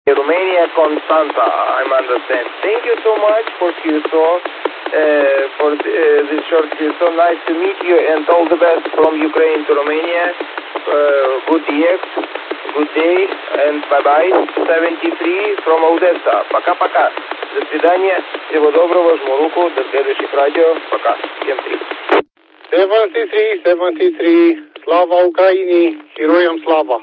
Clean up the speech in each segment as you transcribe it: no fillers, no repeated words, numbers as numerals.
Romania Constanta, I'm understand. Thank you so much for QSO, for this short QSO. Nice to meet you and all the best from Ukraine to Romania. Good year, good day and bye-bye. 73 from Odessa. Пока-пока. До свидания. Всего доброго. Жму до следующих радио. Пока. Всем 73. Slava Ukraini. Heroiam Slava.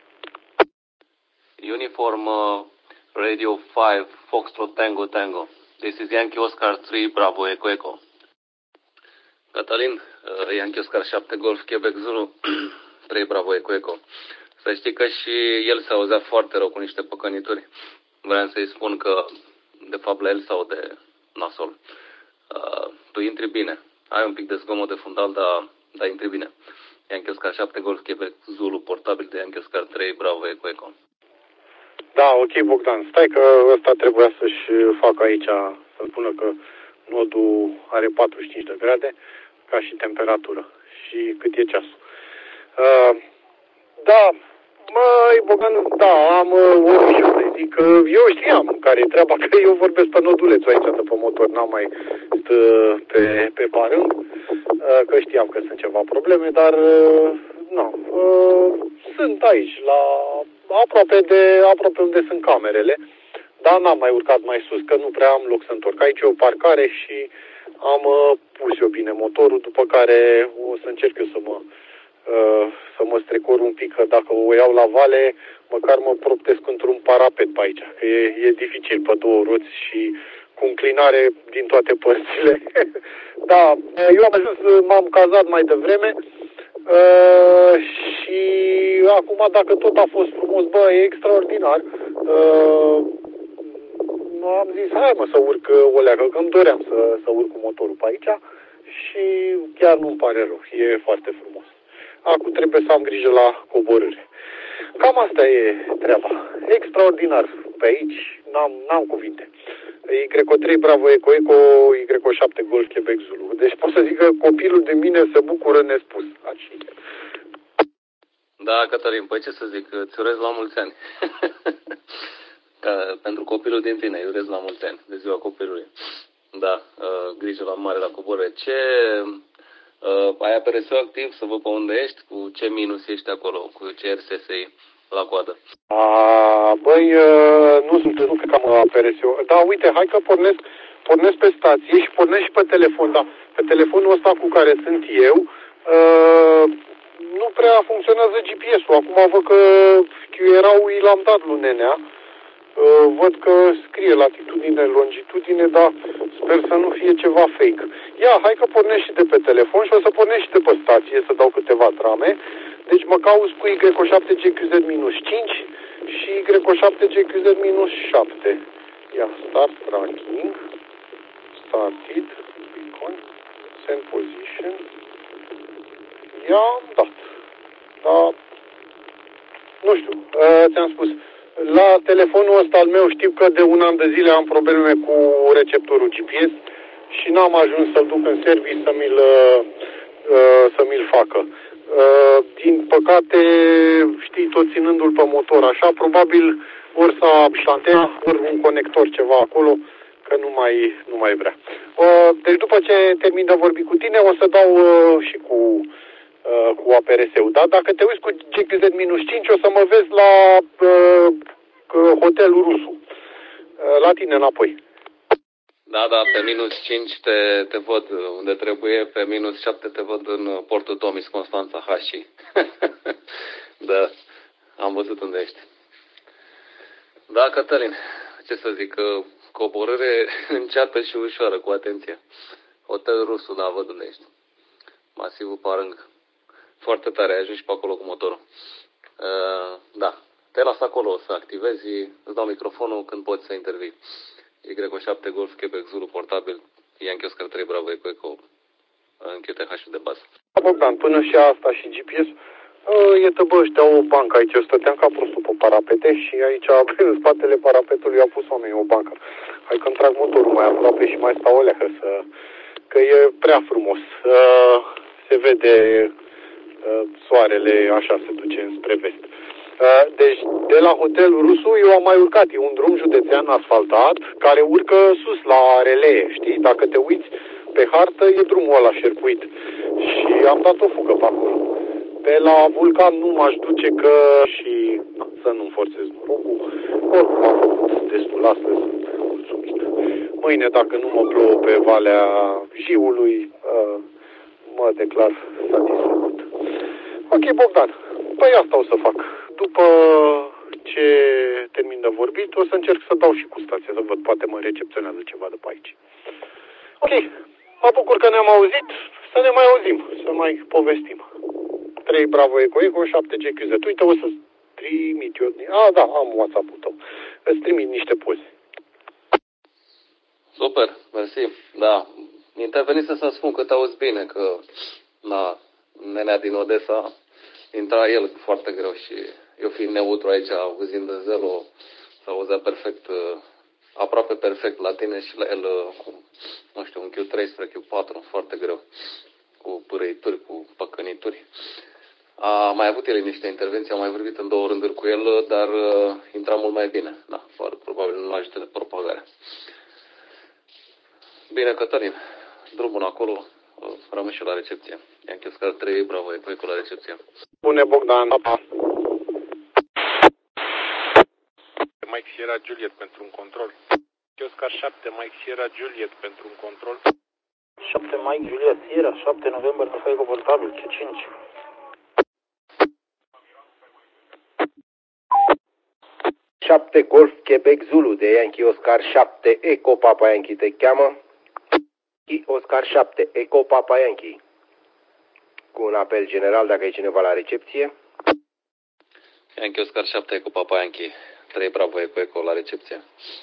Uniform Radio 5, Foxtrot Tango Tango. This is Yankee Oscar 3, Bravo Echo Echo. Cătălin, Yankee Oscar 7, Golf Quebec Zulu, 3, Bravo Echo Echo. Să știi că și el se auzea foarte rău cu niște păcănituri. Vreau să-i spun că, de fapt, la el se aude nasol. Tu intri bine. Ai un pic de zgomot de fundal, dar intri bine. Yankee Oscar 7, Golf Quebec Zulu, portabil de Yankee Oscar 3, Bravo Echo Echo. Da, ok, Bogdan. Stai că ăsta trebuia să-și facă aici, să-mi spună că nodul are 45 de grade, ca și temperatură. Și cât e ceasul. Da, măi, Bogdan, da, am orișor, să zic. Eu știam care e treaba, că eu vorbesc pe nodulețul aici de pe motor, n-am mai pe parâng, că știam că sunt ceva probleme, dar, nu, sunt aici, la aproape unde sunt camerele, dar n-am mai urcat mai sus, că nu prea am loc să întorc. Aici e o parcare și am pus eu bine motorul, după care o să încerc eu să mă strecor un pic, că dacă o iau la vale, măcar mă proptesc într-un parapet pe aici, că e dificil pe două roți și cu înclinare din toate părțile. Da, eu am ajuns, m-am cazat mai devreme, și acum, dacă tot a fost frumos, bă, e extraordinar, am zis, hai mă să urc o leacă, că îmi doream să urc cu motorul pe aici și chiar nu-mi pare rău, e foarte frumos. Acum trebuie să am grijă la coborâre. Cam asta e treaba. Extraordinar pe aici, n-am cuvinte. Y3 Bravo Echo Echo, Y7 Golf Quebec Zulu. Deci pot să zic că copilul de mine se bucură nespus. Da, Cătălin, păi ce să zic, îți urez la mulți ani. Pentru copilul din tine, îi urez la mulți ani, de ziua copilului. Da, grijă la mare la coborâre. Ai APRS-ul activ, să văd pe unde ești, cu ce minus ești acolo, cu ce RSSI la coadă? Băi, nu cred că am APRS-ul. Da, uite, hai că pornesc pe stație și pornesc și pe telefon, da. Pe telefonul ăsta cu care sunt eu, nu prea funcționează GPS-ul. Acum văd că QR-ul l-am dat lui Nenea. Văd că scrie latitudine, longitudine, dar sper să nu fie ceva fake. Ia, hai că pornesc și de pe telefon și o să pornesc și de pe stație, să dau câteva trame. Deci mă cauți cu Y7GQZ-5 și Y7GQZ-7. Ia, start tracking, started, beacon, send position. Ia, am dat. Da, nu știu, ți-am spus. La telefonul ăsta al meu știu că de un an de zile am probleme cu receptorul GPS și n-am ajuns să-l duc în service să mi-l facă. Din păcate, știi, tot ținându-l pe motor așa, probabil ori s-a șantea, ori un conector ceva acolo, că nu mai vrea. Deci după ce termin de vorbi cu tine, o să dau și cu APRS-ul, da? Dacă te uiți cu GQZ-5, o să mă vezi la hotelul Rusu. La tine înapoi. Da, pe minus 5 te văd unde trebuie, pe minus 7 te văd în portul Tomis, Constanța, Hași. Da, am văzut unde ești. Da, Cătălin, ce să zic, coborâre înceată și ușoară, cu atenție. Hotel Rusu, da, văd unde ești. Masivul Parâng. Foarte tare, ai ajuns și pe acolo cu motorul. Da, te las acolo să activezi, îți dau microfonul când poți să intervii. Y7 Golf Quebec Zulu portabil, Yankee Oscar 3 Bravo Echo Echo, în QTH de bază. Bogdan, până și asta și GPS, ăștia o bancă aici, eu stăteam ca prostul pe parapete și aici, în spatele parapetului, a pus oamenii o bancă. Hai că-mi trag motorul mai aproape și mai stau o leacă, că e prea frumos. Se vede soarele așa se duce spre vest. Deci, de la hotelul Rusu, eu am mai urcat. E un drum județean asfaltat care urcă sus la relee, știi? Dacă te uiți pe hartă, e drumul ăla șerpuit. Și am dat o fugă pe acolo. Pe la Vulcan nu m-aș duce că și să nu-mi forțez norocul. Oricum am făcut destul astăzi, sunt mulțumit. Mâine, dacă nu mă plouă pe Valea Jiului, mă declar satisfăcut. Ok, Bogdan. Păi asta o să fac. După ce termin de vorbit, o să încerc să dau și cu stația, să văd, poate mă recepționează ceva de pe aici. Ok, mă bucur că ne-am auzit, să ne mai auzim, să mai povestim. 3 Bravo Eco Eco, 7 GQZ. Uite, o să-ți trimit eu. Da, am WhatsApp-ul tău. Îți trimit niște poze. Super, mersi. Da, intervenise să spun că te auzi bine, că nenea din Odessa intra el foarte greu și eu fiind neutru aici, auzind de zelo, s-auzea perfect, aproape perfect la tine și la el cu, nu știu, un Q3 spre Q4, foarte greu, cu pârâituri, cu păcănituri. A mai avut el niște intervenții, am mai vorbit în 2 rânduri cu el, dar intra mult mai bine. Da, probabil nu ajută de propagare. Bine, Cătălin, drum bun acolo, rămân și la recepție. I-am Oscar 3, Bravo Eco Eco la recepție. Bune, Bogdan, pa. Mike Sierra Juliet pentru un control. Oscar 7, Mike Sierra Juliet pentru un control. 7 Mike Juliet Sierra, 7 November, Mihai confortabil, C5. Șapte Golf Quebec Zulu de Yankee Oscar 7 Eco Papa Yankee te cheamă. Oscar 7 Eco Papa Yankee. Cu un apel general dacă e cineva la recepție. Yankee Oscar 7 Eco Papa Yankee 3 Bravo Eco Eco la recepție.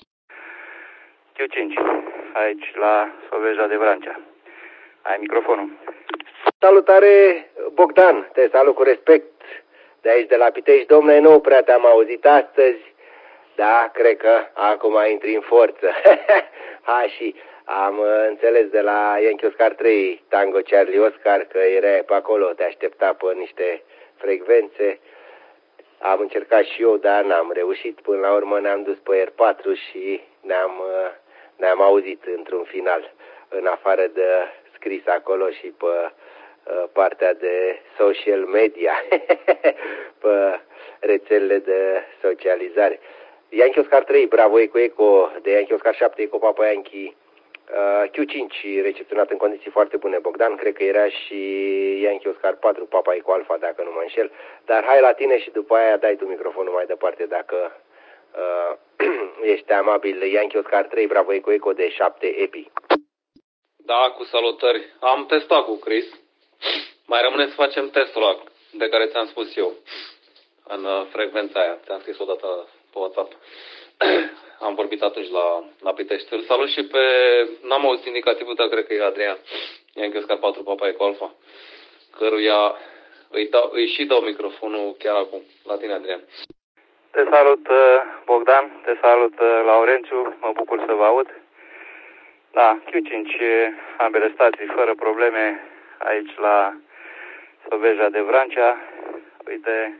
Q5, aici la Soveja de Vrancea. Ai microfonul. Salutare, Bogdan, te salut cu respect. De aici de la Pitești, domnule, nu prea te-am auzit astăzi. Da, cred că acum intri în forță. Și am înțeles de la Yankee Oscar 3 Tango Charlie Oscar că erai pe acolo, te aștepta pe niște frecvențe. Am încercat și eu, dar n-am reușit. Până la urmă ne-am dus pe R4 și ne-am auzit într-un final, în afară de scris acolo și pe partea de social media, pe rețelele de socializare. Yankee Oscar 3, Bravo Eco Eco, de Yankee Oscar 7, Eco Papa Yankee, Q5, recepționat în condiții foarte bune, Bogdan, cred că era și Yankee Oscar 4, Papa Eco Alpha, dacă nu mă înșel, dar hai la tine și după aia dai tu microfonul mai departe, dacă ești amabil. Yankee Oscar 3, Bravo Eco Eco, de 7 EPI. Da, cu salutări. Am testat cu Chris. Mai rămâne să facem testul ăla de care ți-am spus eu în frecvența aia. Ți-am scris o dată pe WhatsApp. Am vorbit atunci la Pitești. Îl salut și pe... N-am auzit indicativul, dar cred că e Adrian. Yankee Oscar 4 Papa Eco Alpha, căruia îi și dau microfonul chiar acum. La tine, Adrian. Te salut, Bogdan, te salut, Laurențiu, mă bucur să vă aud. Da, Q5, ambele stații fără probleme aici la Soveja de Vrancea. Uite,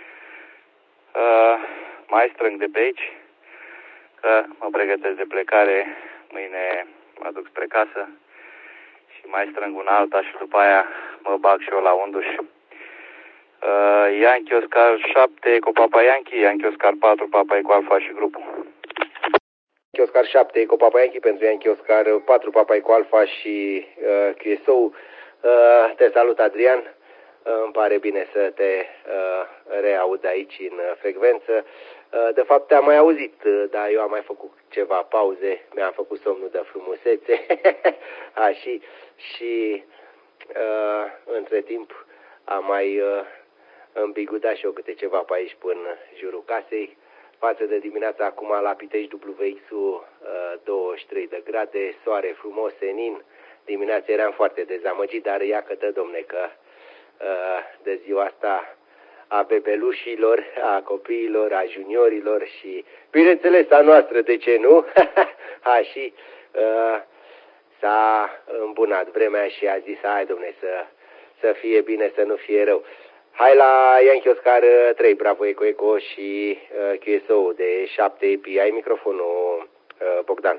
mai strâng de pe aici, că mă pregătesc de plecare, mâine mă duc spre casă și mai strâng una alta și după aia mă bag și eu la unduș. Yankee Oscar 7 Eco Papa Yankee, Yankee Oscar 4 Papa Eco Alpha și grupul. Yankee Oscar 7 Eco Papa Yankee pentru Yankee Oscar 4 Papa Eco Alpha și QSO. Te salut, Adrian. Îmi pare bine să te reaud aici în frecvență. De fapt te-am mai auzit, dar eu am mai făcut ceva pauze, mi-am făcut somnul de frumusețe. Și între timp am mai îmbigudat și eu câte ceva pe aici până jurul casei. Față de dimineața acum la Pitești WX-ul 23 de grade, soare frumos, senin. Dimineața eram foarte dezamăgit, dar iată, domne, că de ziua asta a bebelușilor, a copiilor, a juniorilor și, bineînțeles, a noastră, de ce nu? Și s-a îmbunat vremea și a zis, hai, domne, să fie bine, să nu fie rău. Hai la Yankee Oscar 3, Bravo Eco Eco și QSO de 7 AP. Ai microfonul, Bogdan.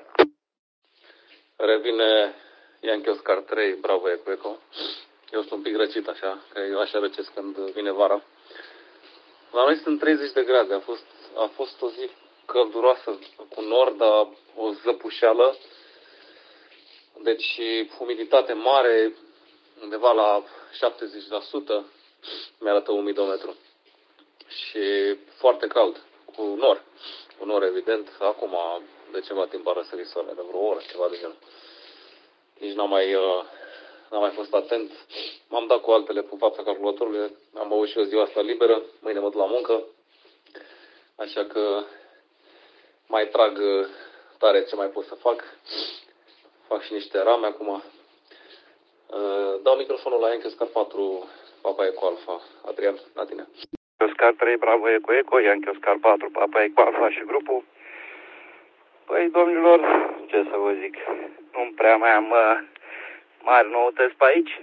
Revine Yankee Oscar 3, Bravo Eco Eco. Eu sunt un pic răcit așa, că eu așa răcesc când vine vara. La noi sunt 30 de grade, a fost o zi călduroasă cu nord, dar o zăpușeală. Deci umiditate mare, undeva la 70%, mi-arată umidometru. Și foarte cald, cu nor evident. Acum de ceva timp a răsărit soarele, de vreo oră, ceva de genul. Nici n-am mai fost atent. M-am dat cu altele pe fața calculatorului, am băut și eu ziua asta liberă, mâine mă duc la muncă. Așa că mai trag tare ce mai pot să fac. Fac și niște rame acum. Dau microfonul la Yankee Oscar 4, Papa Eco Alfa. Adrian, la tine. Oscar 3, Bravo Eco Eco, Yankee Oscar 4, Papa Eco Alfa și grupul. Păi, domnilor, ce să vă zic, nu prea mai am mari noutăți pe aici.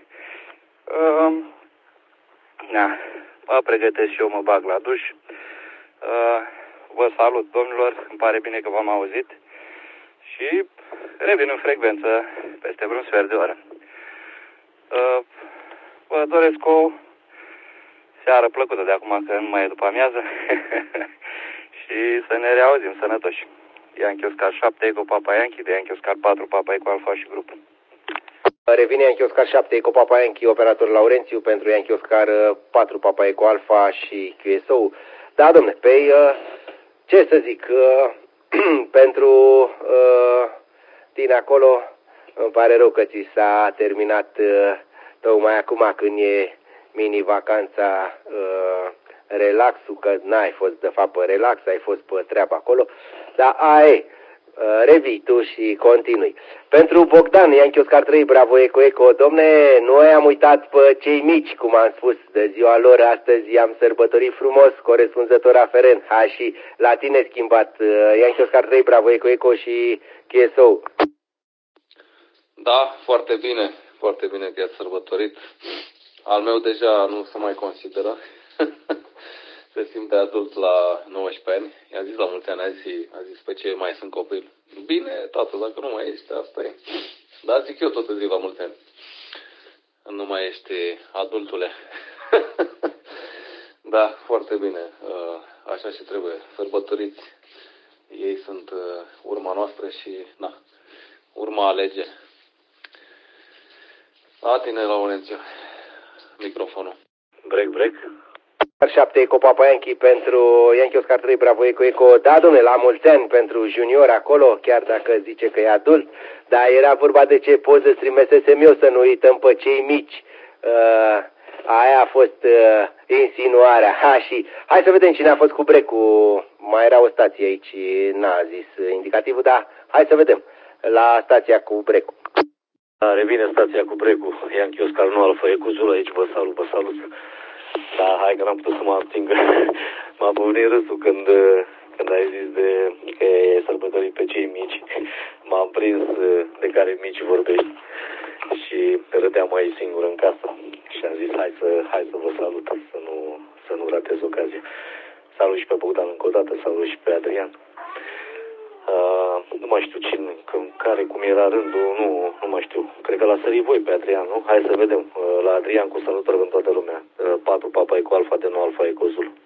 Mă pregătesc și eu, mă bag la duș. Vă salut, domnilor, îmi pare bine că v-am auzit și revin în frecvență peste vreun sfert de oră. Vă doresc o seară plăcută de acum, că nu mai e după amiază și să ne reauzim sănătoși. Yankee Oscar 7, Eco Papa Yankee, de Yankee Oscar 4, Papa Eco Alfa și grupul. Revine Yankee Oscar 7, Eco Papa Yankee, operator Laurențiu pentru Yankee Oscar 4, Papa Eco Alfa și QSO. Da, domne, pe ce să zic, pentru tine acolo, îmi pare rău că ți s-a terminat tocmai acum când e mini-vacanța, relaxul, că n-ai fost de fapt pe relax, ai fost pe treabă acolo, dar revii tu și continui. Pentru Bogdan, Yankee Oscar 3, Bravo Eco Eco, domne, noi am uitat pe cei mici, cum am spus, de ziua lor, astăzi am sărbătorit frumos, corespunzător aferent. Și la tine schimbat, Yankee Oscar 3, Bravo Eco Eco și QSO. Da, foarte bine că i-ați sărbătorit. Al meu deja nu se mai consideră. Se simte adult la 19 ani. I-a zis la mulți ani, a zis pe ce mai sunt copil. Bine, tată, dacă nu mai ești, asta e. Dar zic eu tot zic la mulți ani. Nu mai ești adultule. Da, foarte bine. Așa și trebuie. Sărbătoriți. Ei sunt urma noastră și, urma alege. La tine, Laurențiu, microfonul. Break. 7 Eco Papa Yankee pentru Yankee Oscar 3, Bravo Eco Eco. Da, domne, la mulți ani pentru junior acolo, chiar dacă zice că e adult, dar era vorba de ce poză trimisesem eu, să nu uităm pe cei mici. Aia a fost insinuarea. Și hai să vedem cine a fost cu brecul. Mai era o stație aici, n-a zis indicativul, dar hai să vedem. La stația cu brecul. Revine stația cu brecul, Yankee Oscar 9 Alfa Eco Zulu, aici vă salut. Da, hai că n-am putut să mă abțin, că m-a povnit râsul când ai zis că e sărbătorit pe cei mici. M-am prins de care mici vorbești și râdeam aici singur în casă. Și am zis, hai să vă salut, să nu ratez ocazia. Salut și pe Bogdan încă o dată, salut și pe Adrian. Nu mai știu cum era rândul, nu mai știu. Cred că l-a sărit voi pe Adrian, nu? Hai să vedem. La Adrian cu salutări în toată lumea. 4 Papa Eco Alfa de 9 Alfa Eco Zulu.